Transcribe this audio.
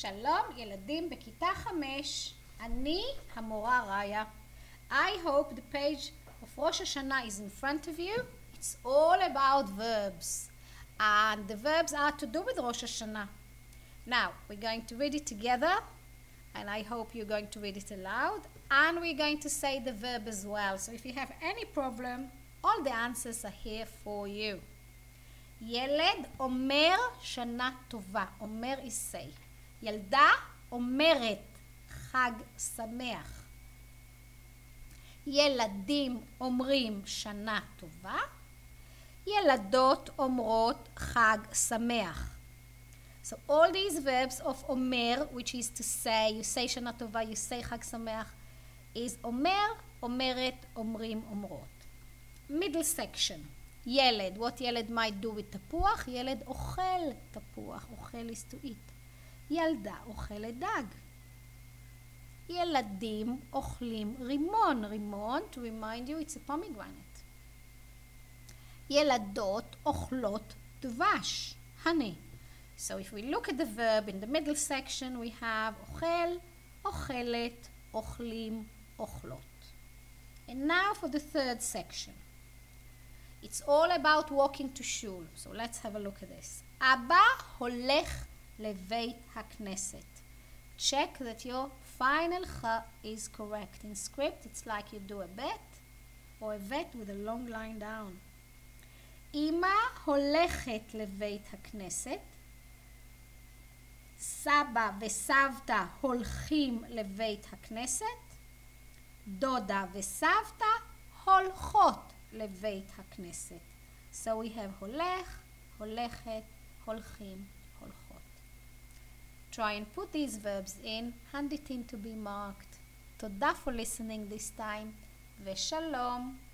שלום ילדים בכיתה 5, אני המורה ראיה. I hope the page of Rosh Hashanah is in front of you. It's all about verbs. And the verbs are to do with Rosh Hashanah. Now, we're going to read it together. And I hope you're going to read it aloud. And we're going to say the verb as well. So if you have any problem, all the answers are here for you. ילד אומר שנה טובה. אומר is say. ילדה אומרת חג שמח. ילדים אומרים שנה טובה. ילדות אומרות חג שמח. So all these verbs of אומר, which is to say, you say שנה טובה, you say חג שמח, is אומר, אומרת, אומרים, אומרות. Middle section. ילד, what ילד might do with תפוח? ילד אוכל תפוח, אוכל is to eat. ילדה אוכלת דג. ילדים אוכלים רימון, רימון, to remind you, it's a pomegranate. ילדות אוכלות דבש, honey. So if we look at the verb in the middle section, we have אוכל, אוכלת, אוכלים, אוכלות. And now for the third section. It's all about walking to shul. So let's have a look at this. אבא הולך לבית הכנסת. Check that your final ch is correct. In script, it's like you do a bet or a vet with a long line down. אמא הולכת לבית הכנסת. סבא וסבתא הולכים לבית הכנסת. דודה וסבתא הולכות לבית הכנסת. So we have הולך, הולכת, הולכים, הולכות. Try and put these verbs in, hand it in to be marked. תודה for listening this time, ושלום.